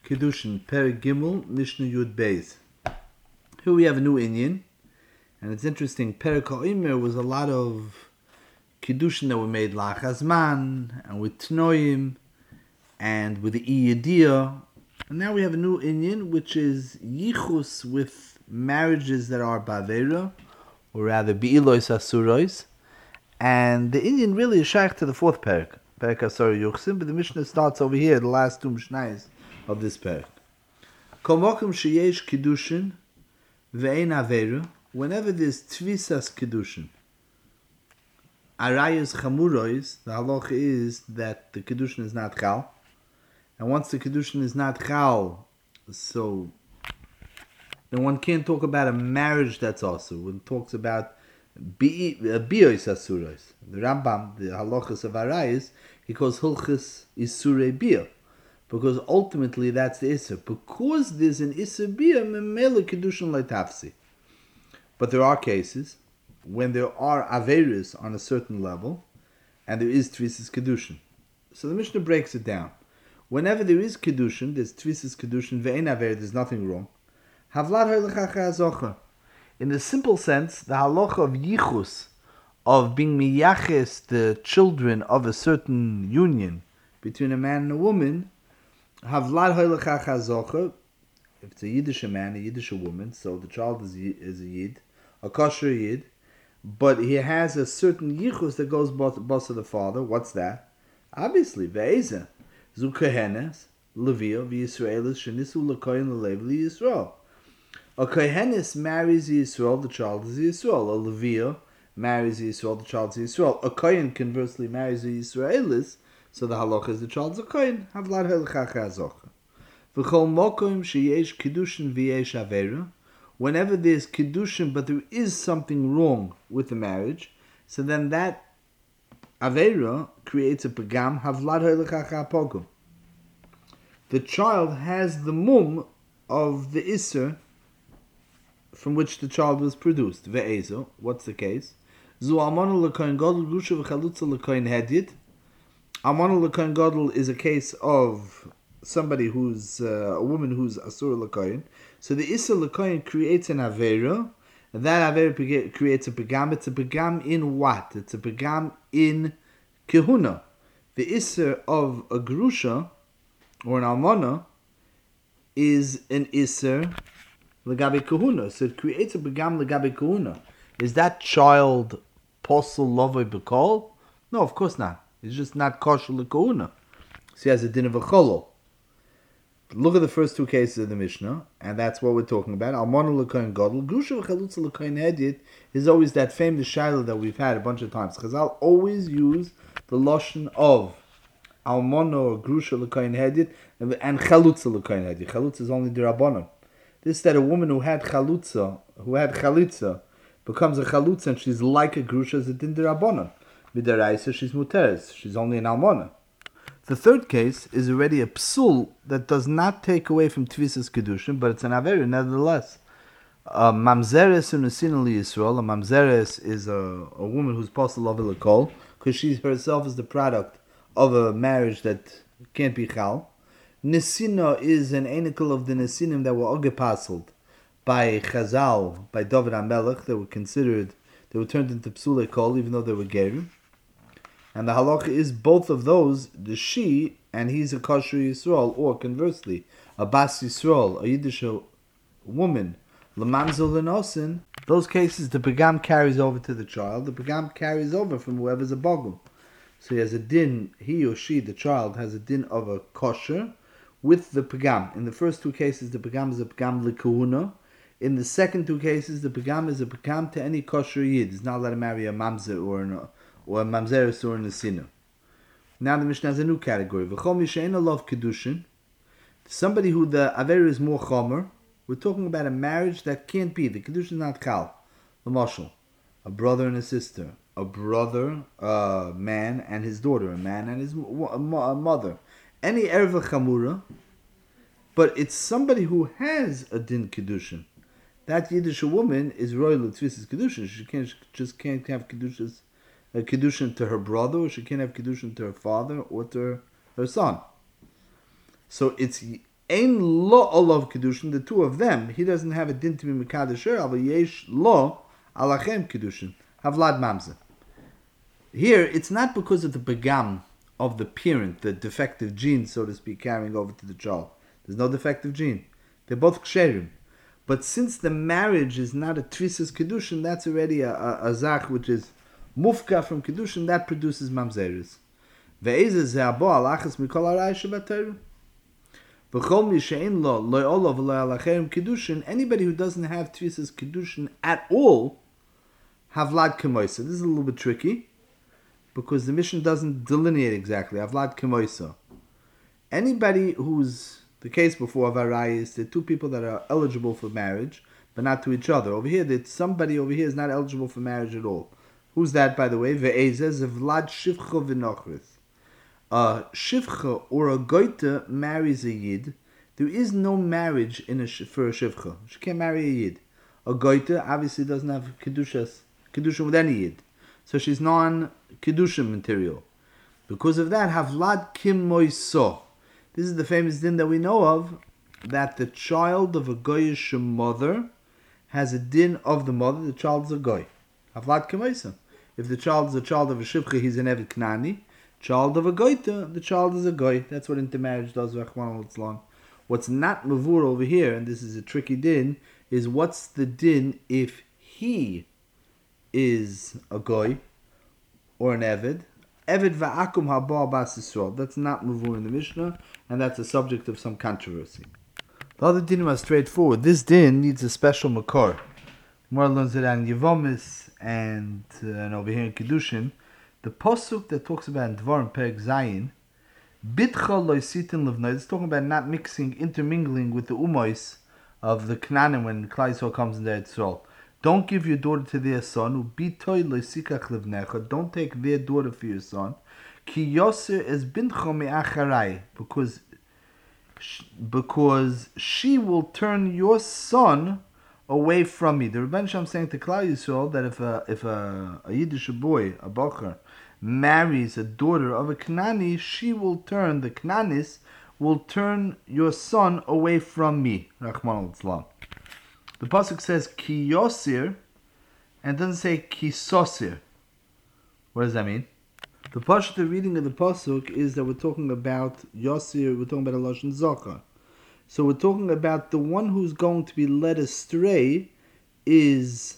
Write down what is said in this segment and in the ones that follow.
Kedushin, Perek Gimel, Mishnah Yud Beis. Here we have a new Inyan, and it's interesting. Perek HaOmer was a lot of Kedushin that were made Lachazman, and with Tnoim, and with the Iyadiyah. And now we have a new Inyan, which is Yichus with marriages that are Bavera, or rather Be'ilois Asurois. And the Inyan really is shaykh to the fourth Perek, Perek Asar Yuchsim, but the Mishnah starts over here, the last two Mishnayos of this Perek. Kol mokum sheyesh Kedushin ve'ein Avera, whenever there's Tvisas Kedushin, Arayos Chamurois, the halacha is that the Kedushin is not Chal. And once the Kedushin is not Chal, so then one can't talk about a marriage that's also. One talks about Biois Asurais. The Rambam, the halachas of Arayos, he calls Hilchas Isurei Bia. Because ultimately that's the Isser. Because there's an Isser Bia, Memele Kedushin Leitafsi. But there are cases when there are Averis on a certain level, and there is Tvisas Kedushin. So the Mishnah breaks it down. Whenever there is Kedushin, there's Tvisas Kedushin, Ve'ein Aver, there's nothing wrong. Havlad Ha'lechacha Azocha. In the simple sense, the halacha of Yichus, of being miyaches the children of a certain union between a man and a woman, Havlad Ha'lechacha Azocha, if it's a Yiddish man, a Yiddish woman, so the child is a Yid, a kosher Yid, but he has a certain Yichus that goes both of the father. What's that? Obviously, Ve'ezah. Zu Kohenes, Levia, V'Yisraelis, Shenisu L'Koyin L'Lev L'Yisrael. A Kohenes marries Yisrael, the child is Yisrael. A Levia marries Yisrael, the child is Yisrael. A Kohen conversely marries a Yisraelis, so the halacha is the child's a Kohen. Havlad Ha'lechacha Azocha. V'chol mokom sheyesh Kedushin v'yesh Avera. Whenever there's Kedushin, but there is something wrong with the marriage, so then that Avera creates a Pagam, Havlad Ha'lechacha Pogum. The child has the mum of the Isser from which the child was produced. Ve'ezo, what's the case? Zu Almana L'Kohen Gadol Grusha V'Chalutza L'Kohen Hedyet. Almana L'Kohen Gadol is a case of somebody who's a woman who's Asur L'Kohen. So the Isser L'Kohen creates an Avera, and that Avera creates a Pagam. It's a Pagam in what? It's a Pagam in Kehuna. The Isser of a Grusha, or an Almana, is an Isser L'Gabe Kehuna. So it creates a Pagam L'Gabe Kehuna. Is that child Posel Lovoi B'Kol? No, of course not. It's just not kosher L'Kehuna. So he has a din of a Cholol. Look at the first two cases of the Mishnah, and that's what we're talking about. Almana L'Kohen Gadol, Grusha V'Chalutza L'Kohen Hedyet is always that famous shiloh that we've had a bunch of times. Chazal always use the lashon of Almana or Grusha L'Kohen Hedyet and Chalutza L'Kohen Hedyet. Chalutza is only the Rabbanon. This that a woman who had Chalitza becomes a Chalutza and she's like a Grusha as a din the Rabbanon. Midaraisa she's muteres. She's only an Almana. The third case is already a psul that does not take away from Tvisas Kedushin, but it's an Avera nevertheless. Mamzeres unesin li Yisrael. A mamzeres is a woman who's posel of l'kol because she herself is the product of a marriage that can't be chal. Nesina is an enikel of the nesinim that were ogepaseled by Chazal, by David HaMelech. They were turned into psule kol even though they were gerim. And the halacha is both of those, the she, and he's a kosher Yisrael, or conversely, a bas Yisrael, a Yiddish woman, l'mamzel l'nosin. Those cases, the pagam carries over to the child. The pagam carries over from whoever's a bogum. So he has a din, he or she, the child, has a din of a kosher with the pagam. In the first two cases, the pagam is a pagam l'kehuna. In the second two cases, the pagam is a pagam to any kosher Yid. He's not allowed to marry a mamzer or a mamzeres or a nesina. Now the Mishnah has a new category. V'chol misheina lov kedushin. Somebody who the aver is more chomer. We're talking about a marriage that can't be. The kedushin is not chal. The mashal, a brother and a sister, a brother, a man and his daughter, a man and his mother. Any erva chamura, but it's somebody who has a din kedushin. That Yiddish woman is royal tvisas kedushin. She can't have kedushas. A kedushin to her brother, or she can't have kedushin to her father or to her son. So it's Ein lo olav kedushin. The two of them, he doesn't have a din to be mekadosh her. Aval yesh lo alachem kedushin. Havlad mamzer. Here, it's not because of the begam of the parent, the defective gene, so to speak, carrying over to the child. There's no defective gene. They're both ksherim. But since the marriage is not a trisas kedushin, that's already a zach which is mufka from kedushin, that produces mamzeris. Ve'ezeh ze abo alachas mikol harai shebatayru. V'chol mi she'en lo loy olav loy alachem kedushin, anybody who doesn't have trisas kedushin at all, havlad kemoisa. This is a little bit tricky, because the mission doesn't delineate exactly. Havlad kemoisa. Anybody who's the case before of Arai is the two people that are eligible for marriage, but not to each other. Over here, that somebody over here is not eligible for marriage at all. Who's that, by the way? Ve'ezeh Vlad Shivcha v'Nochris. A Shivcha or a Goita marries a Yid. There is no marriage for a Shivcha. She can't marry a Yid. A Goita obviously doesn't have Kedusha with any Yid. So she's non-Kedusha material. Because of that, Havlad Kim Moiso. This is the famous din that we know of, that the child of a goyish mother has a din of the mother. The child is a goy. Havlad Kim. If the child is a child of a shivcha, he's an evet knani. Child of a goita, the child is a goy. That's what intermarriage does. What's not mavur over here, and this is a tricky din, is what's the din if he is a goy or an eved? Eved va'akum haba bas Yisrael. That's not mavur in the Mishnah, and that's a subject of some controversy. The other din was straightforward. This din needs a special makor. More learns it on Yevomis and over here in Kedushin. The posuk that talks about in Dvarim Perek Zayin, bitcha loisitin levnoi. It's talking about not intermingling with the umois of the Knanim when Klal Yisrael comes in the Yisrael. Don't give your daughter to their son. Don't take their daughter for your son. Ki yoser es bincho me'acharai, because she will turn your son away from me. The Rebbeinu Shalom saying to Klal Yisrael that if a Yiddish boy, a Bocher, marries a daughter of a Knani, the Knanis will turn your son away from me. Rachman al-Islam. The pasuk says ki yosir, and doesn't say ki sosir. What does that mean? The pashut reading of the pasuk is that we're talking about yosir. We're talking about a lashon zachar. So we're talking about the one who's going to be led astray is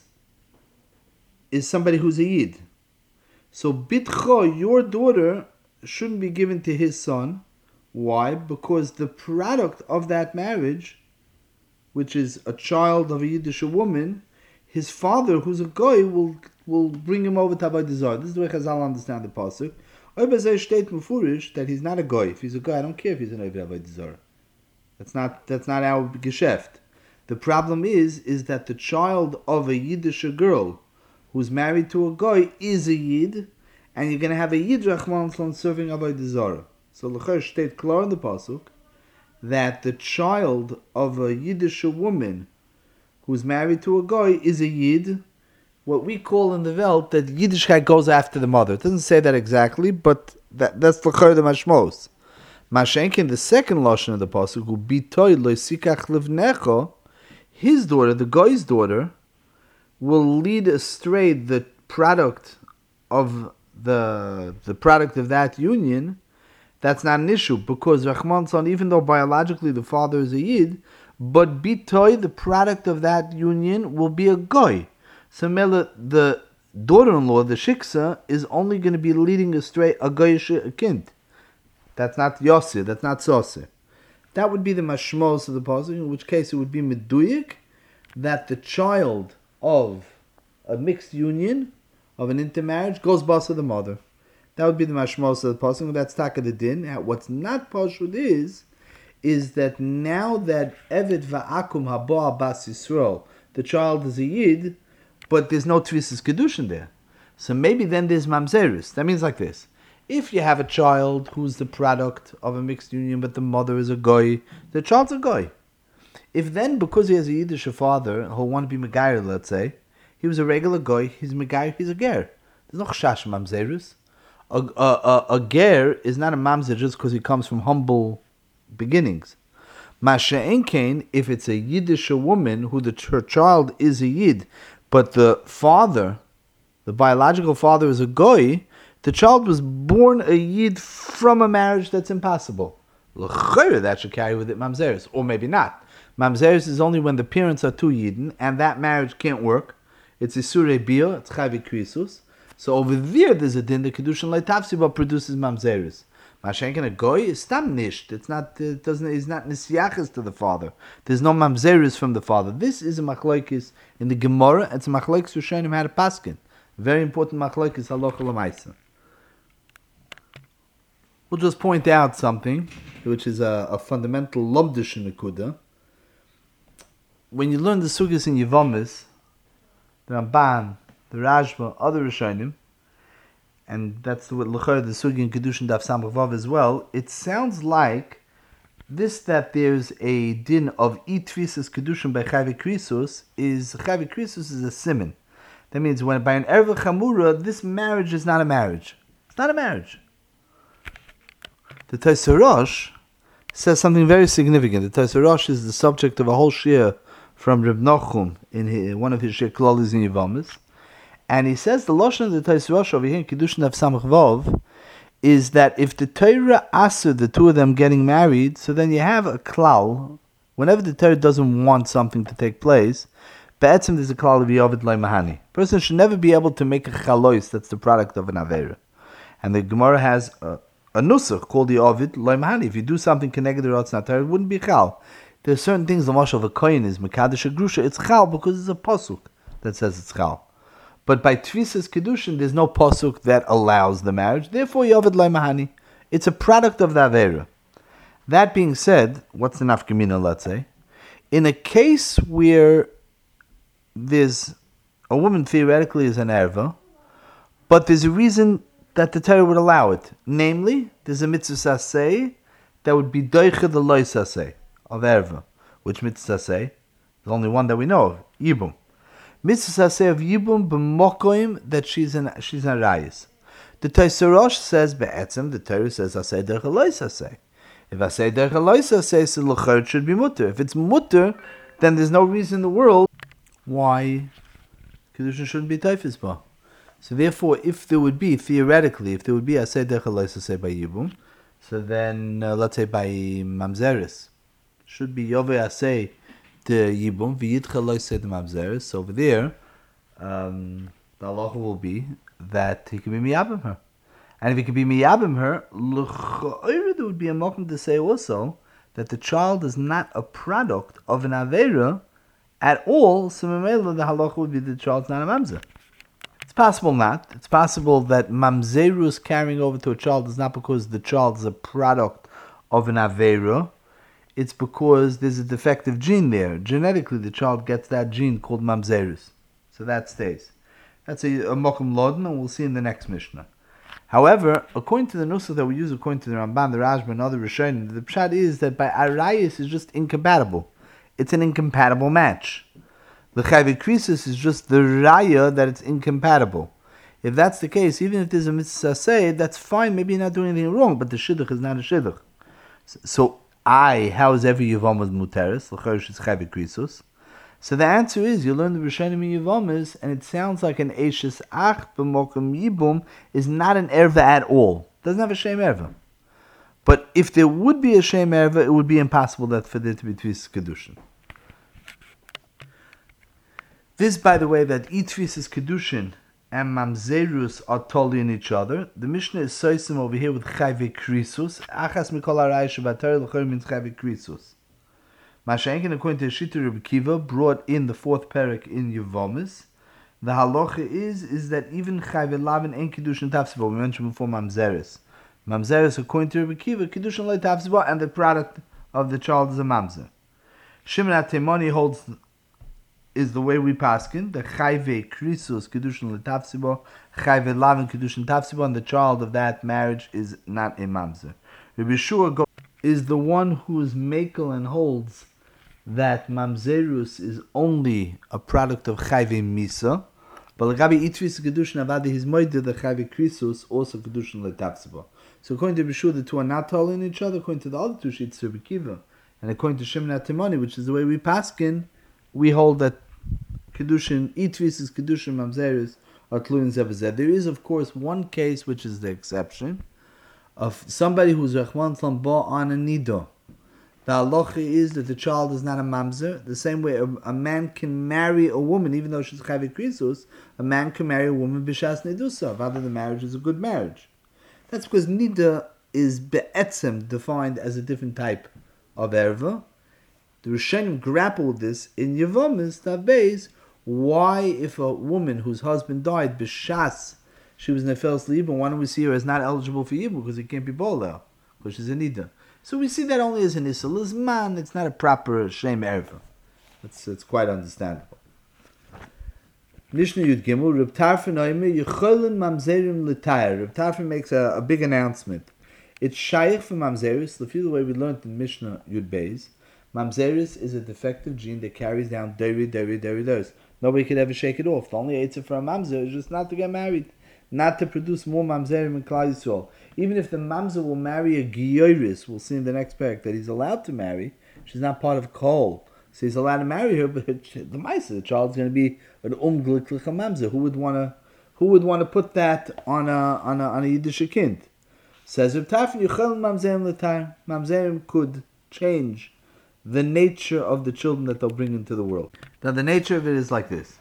somebody who's a yid. So bitcho, your daughter, shouldn't be given to his son. Why? Because the product of that marriage, which is a child of a Yiddish woman, his father, who's a goy, will bring him over to Avodah Zarah. This is the way Chazal understand the pasuk. That he's not a goy. If he's a goy, I don't care if he's an Avodah Zarah. That's not our geschäft. The problem is that the child of a Yiddish girl who's married to a goy is a Yid, and you're going to have a Yid Rachman serving Avodah Zarah. So l'chayr state klar in the pasuk that the child of a Yiddish woman who's married to a goy is a Yid, what we call in the Welt that Yiddishkeit goes after the mother. It doesn't say that exactly, but that's l'chayr the mashmos. Mashenkin, the second lashon of the pasuk, who bitoy loisikach livnecho, his daughter, the goy's daughter, will lead astray the product of that union. That's not an issue, because Rahman son, even though biologically the father is a Yid, but bitoy, the product of that union, will be a goy. So the daughter-in-law, the shiksa, is only going to be leading astray a goyish kind. That's not yosir, that's not sosir. That would be the mashmos of the pasuk, in which case it would be meduyik, that the child of a mixed union, of an intermarriage, goes basa the mother. That would be the mashmos of the pasuk. That's taka the din. What's not pashut is that now that eved va'akum haba bas Yisrael, the child is a yid, but there's no tvisas kedushin there. So maybe then there's mamzerus. That means like this: if you have a child who's the product of a mixed union, but the mother is a goy, the child's a goy. If then, because he has a Yiddish father, he'll want to be megayer, let's say, he was a regular goy, he's megayer, he's a ger. There's no chash mamzerus. A ger is not a mamzer just because he comes from humble beginnings. Masha'enkein, if it's a Yiddish woman her child is a Yid, but the father, the biological father, is a Goy, the child was born a Yid from a marriage that's impossible. That should carry with it Mamzeris, or maybe not. Mamzeris is only when the parents are two Yidden, and that marriage can't work. It's Isurei Bia, it's Chavi Krisus. So over there's a din, the Kedushin Leitavsiba produces Mamzeris. Mashenken a Goy is stam nisht. It's not nisyaches to the father. There's no Mamzeris from the father. This is a machlokes in the Gemara. It's a machlokes Rishonim had a paskin. Very important machlokes halacha l'maisa. We'll just point out something, which is a fundamental lomdish nekuda. When you learn the sugyas in Yevomis, the Ramban, the Rashba, other Rishonim, and that's what l'chor the sugi in Kedushin Daf Samach Vav as well, it sounds like that there's a din of itvisus Kedushin by Chavi Krisus is a siman. That means when by an erva chamura, this marriage is not a marriage. It's not a marriage. The Tosei Rosh says something very significant. The Tosei Rosh is the subject of a whole shir from Reb Nachum in one of his shir klolis in Yevomis, and he says the lashon of the Tosei Rosh over here in Kedushin Daf Samach Vav is that if the Torah asur the two of them getting married, so then you have a klal. Whenever the Torah doesn't want something to take place, be'etzim there's a klal of yovid loy mahani. Person should never be able to make a chalois that's the product of an avera. And the Gemara has a nusach called the ovid loy mahani. If you do something connected to Ratzon Torah, it wouldn't be chal. There are certain things the mashal of a kohen is mekadosh a grusha. It's chal because it's a pasuk that says it's chal. But by Tvisas Kedushin, there's no pasuk that allows the marriage. Therefore, Yovid Lai Mahani. It's a product of the Avera. That being said, what's the nafkamina, let's say? In a case where there's a woman theoretically is an erva, but there's a reason that the Torah would allow it. Namely, there's a mitzvah saseh that would be doicha the loy saseh of erva. Which mitzvah saseh? There's only one that we know of, Yibum. Mitzvah say of Yibum b'mokoim that she's an rayis. The Tosei Rosh says be'etzem. The Torah says asay derech alois asay. If asay derech alois asay, so l'chor it should be mutter. If it's mutter, then there's no reason in the world why kedushin shouldn't be taifis ba. So therefore, if there would be theoretically, asay derech alois asay by Yibum, so then let's say by mamzeris should be yove asay the Yibum, v'yitcha loy said the Mamzeris. So over there, the halacha will be that he can be miyabim her. And if he can be miyabim her, there would be a mokum to say also that the child is not a product of an Aveira at all, so memela the halacha would be that the child's not a Mamzer. It's possible not. It's possible that Mamzerus carrying over to a child is not because the child is a product of an Aveira. It's because there's a defective gene there. Genetically, the child gets that gene called mamzerus. So that stays. That's a mokum lodin, and we'll see in the next Mishnah. However, according to the nusach that we use, according to the Ramban, the Rashba, and other Rishonim, the pshat is that by arayis is just incompatible. It's an incompatible match. The chayvei krisis is just the raya that it's incompatible. If that's the case, even if there's a mitzvah say, that's fine. Maybe you're not doing anything wrong, but the shidduch is not a shidduch. So how is every Yevomis muteris? L'chorish is chayvei krisus. So the answer is, you learn the Rishonim in Yevomis, and it sounds like an eishes ach b'mokum yibum is not an erva at all. Doesn't have a shem erva. But if there would be a shem erva, it would be impossible that for there to be tvis kedushin. This, by the way, that itvis kedushin and mamzerus are totally in each other. The Mishnah is soisim over here with chayvei krisus. Achas mikol harayis shebatar l'chor means chayvei krisus. Mashenkin, according to Shita Rebbe Kiva, brought in the fourth parak in Yevomis. The halacha is that even chayvei lavin ain't kedushin tafsiba. We mentioned before mamzeris. Mamzeris, according to Rebbe Kiva, kedushin lo tafsiba, and the product of the child is a mamzer. Shimon HaTeimoni holds is the way we paskin, the chayvei krisus kedushin letafsibo, chayvei lavin kedushin tafsibo, and the child of that marriage is not a mamzer. Rabbi Yeshua is the one who is makel and holds that mamzerus is only a product of chayvei misa, but l'gabi itvis kedushin avadi his moide the chayvei krisus also kedushin letafsibo. So according to Rabbi Yeshua, the two are not totally in each other. According to the other two sheets, Rabbi Kiva And according to Shimon HaTimoni, which is the way we paskin, we hold that Kedushin, Itvis is Kedushin, Mamzeris are Tluin Zevazeh. There is, of course, one case which is the exception of somebody who's Rachman Tlamba on a Nido. The halacha is that the child is not a mamzer. The same way a man can marry a woman, even though she's chavit krisus, a man can marry a woman b'shas nedusa, whether the marriage is a good marriage. That's because nida is be'etzem, defined as a different type of erva. The Rishonim grapple with this in Yevomis Tabeis. Why, if a woman whose husband died b'shas, she was nefel's liib, and why don't we see her as not eligible for yibum because it can't be bolel because she's a nida? So we see that only as an Issa man. It's not a proper Shem Erva. It's quite understandable. Mishnah Yud Gimel, Reb Tarfon Oimer, Yecholin Mamzerim L'Tayr. Reb Tarfon makes a big announcement. It's Shaykh for Mamzeris. The way we learned in Mishnah Yud Beis, Mamzeris is a defective gene that carries down Deri. Nobody could ever shake it off. The only answer for a Mamzer is just not to get married, not to produce more Mamzerim in Klal Yisrael. Even if the mamzer will marry a giyoris, we'll see in the next parak that he's allowed to marry. She's not part of kol, so he's allowed to marry her. But the ma'aser, the child's going to be an glitlicha mamzer. Who would want to put that on a Yiddish kind? Says Reb Tarfon, Yechol mamzerim l'tayr. Mamzerim could change the nature of the children that they'll bring into the world. Now the nature of it is like this.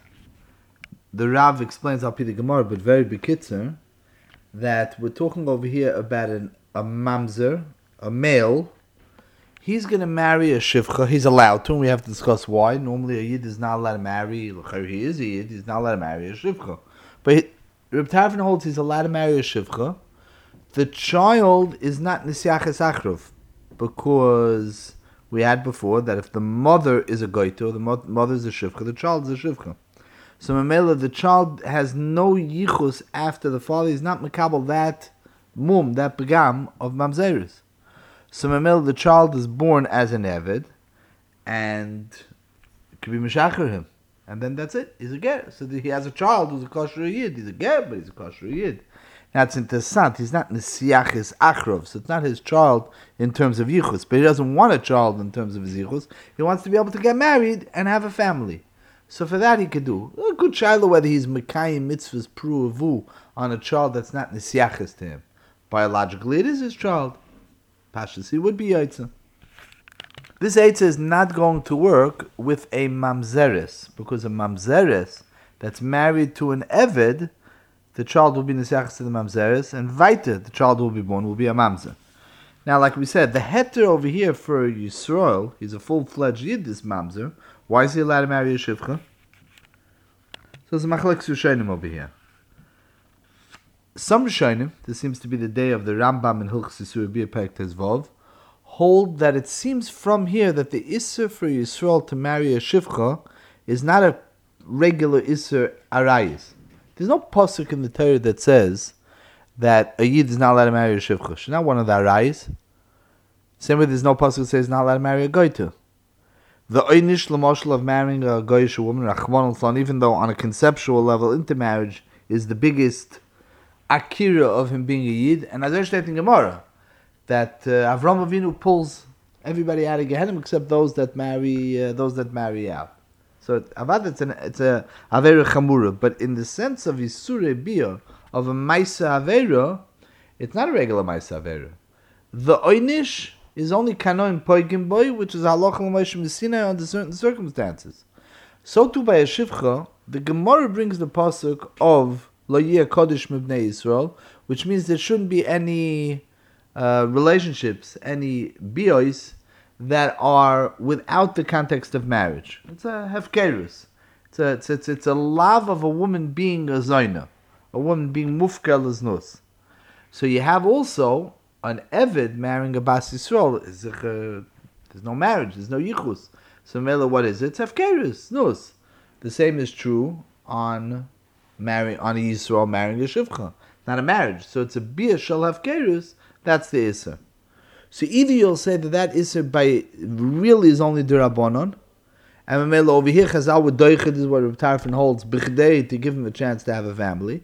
The Rav explains Al Pi the Gemara, but very bekitzer, that we're talking over here about a mamzer, a male. He's going to marry a shivcha. He's allowed to, and we have to discuss why. Normally a yid is not allowed to marry, he is a yid, he's not allowed to marry a shivcha. But Reb Tarfon holds he's allowed to marry a shivcha. The child is not nisyaches achrov, because we had before that if the mother is a goito, the mother is a shivcha, the child is a shivcha. So Mamela, the child has no yichus after the father. He's not makabel that that pagam of mamzeris. So Mamela, the child is born as an eved, and it could be mishacher him, and then that's it. He's a ger. So he has a child who's a kosher yid. He's a ger, but he's a kosher yid. Now it's interessant. He's not nesiachis achrov, so it's not his child in terms of yichus. But he doesn't want a child in terms of his yichus. He wants to be able to get married and have a family. So for that he could do a good shiloh whether he's mekayim mitzvahs pruavu on a child that's not nesiachis to him. Biologically, it is his child. Pashas, he would be yaitza. This yaitza is not going to work with a mamzeres, because a mamzeres that's married to an eved, the child will be nesiachis to the mamzeres, and weiter, the child will be born, will be a mamzer. Now, like we said, the heter over here for Yisrael, he's a full-fledged yid, this mamzer. Why is he allowed to marry a shivcha? So there's a machlek Rishonim over here. Some Rishonim, this seems to be the day of the Rambam and Hilchos Yisur Bia Perek Tezvav, hold that it seems from here that the Isser for Yisrael to marry a shivcha is not a regular Isser arayis. There's no pasuk in the Torah that says that a yid is not allowed to marry a shivcha. She's not one of the arayis. Same way there's no pasuk that says not allowed to marry a goyta. The einish l'moshel of marrying a goyish woman, Rachman, even though on a conceptual level intermarriage is the biggest akira of him being a yid, and as I said in Gemara, that Avram Avinu pulls everybody out of Gehenna except those that marry out. So avad it's a avera chamura, but in the sense of Yisure Bia of a Maisa Avera, it's not a regular Maisa Avera. The einish is only kanoin poigim boy, which is halacha l'moishim Sinai under certain circumstances. So too by a shivcha, the Gemara brings the pasuk of lo yeh kodesh mibnei Yisrael, which means there shouldn't be any relationships, any biois that are without the context of marriage. It's a hefkerus. It's a love of a woman being a zayna, a woman being mufkel as nus. So you have also an Eved marrying a Bas Yisrael. There's no marriage, there's no yichus. So Mela, what is it? It's Hefkerus, nus. The same is true on a Yisrael marrying a Shivcha. Not a marriage. So it's a Bia Shal Hefkerus, that's the Isser. So either you'll say that Isser by really is only the Rabbanon, and Mela over here, Chazal with Doichid is what Reb Tarfon holds, Bichdei, to give him a chance to have a family.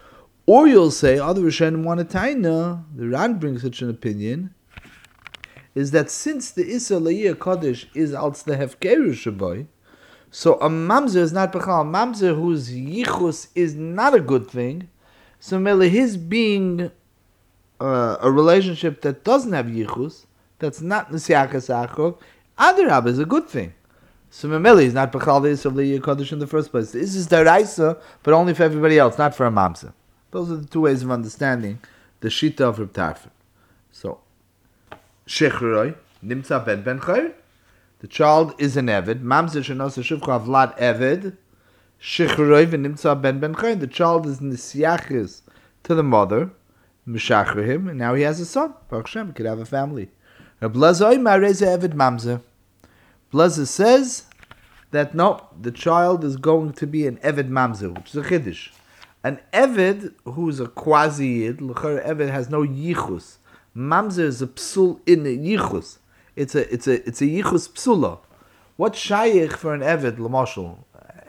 Or you'll say, other Rishonim want a taina, the Ran brings such an opinion, is that since the Issa La'iyah Kodesh is als the Hefkeru Shaboy, so a mamzer is not bechal. A mamzer whose yichus is not a good thing, so merely his being a relationship that doesn't have yichus, that's not Nesiachas Achov, Adarab is a good thing. So Memeli is not bechal the Issa La'iyah Kodesh in the first place. This is Daraisa, but only for everybody else, not for a mamzer. Those are the two ways of understanding the Shita of Reb Tarfon. So, Shechroi, Nimtza ben Chayr. The child is an Eved. Mamzer shenos shivcha avlad Eved. Shechroi v'nimtza ben Chayr. The child is Nesiachis to the mother, Meshachar him, and now he has a son. Baruch Hashem, he could have a family. Reb Lazoi mareze Eved Mamzer. Blazer says that no, the child is going to be an Eved Mamzer, which is a Chiddush. An Eved who's a quasi-Yid, l'chor Eved has no yichus. Mamzer is a psul in a yichus. It's a yichus psula. What's shaykh for an Eved, l'moshel?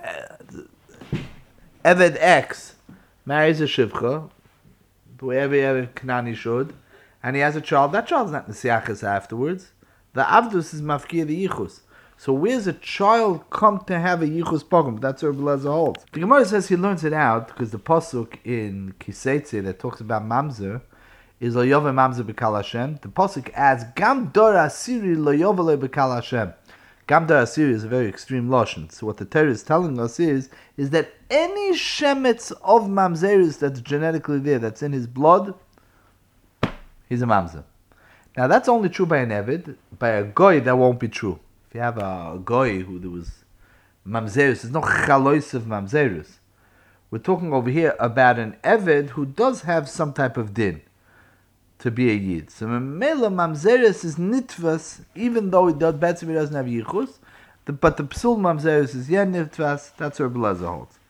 Eved X marries a shivcha, the way every Eved Knani should, and he has a child. That child's not nesiachas afterwards. The avdus is mafkir the yichus. So where's a child come to have a yichus pogum? That's where Blazer holds. The Gemara says he learns it out because the pasuk in Kiseitze that talks about mamzer is lo yove mamzer b'kal Hashem. The pasuk adds gam dor asiri lo yove b'kal Hashem. Gam dor asiri is a very extreme lashon. So what the Torah is telling us is that any shemetz of mamzeris that's genetically there, that's in his blood, he's a mamzer. Now that's only true by an Eved. By a goy, that won't be true. If you have a goy who there was mamzerus, there's no chalois of mamzerus. We're talking over here about an Eved who does have some type of din to be a yid. So Mela mamzerus is nitvas, even though he doesn't have yichus, but the psul mamzerus is nitvas. That's where Blazer holds.